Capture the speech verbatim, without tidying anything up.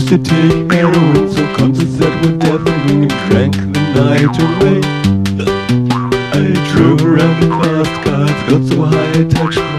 used to take heroin, so concerts that were deafening and drank the night away. I drove around in fast cars, got so high I touched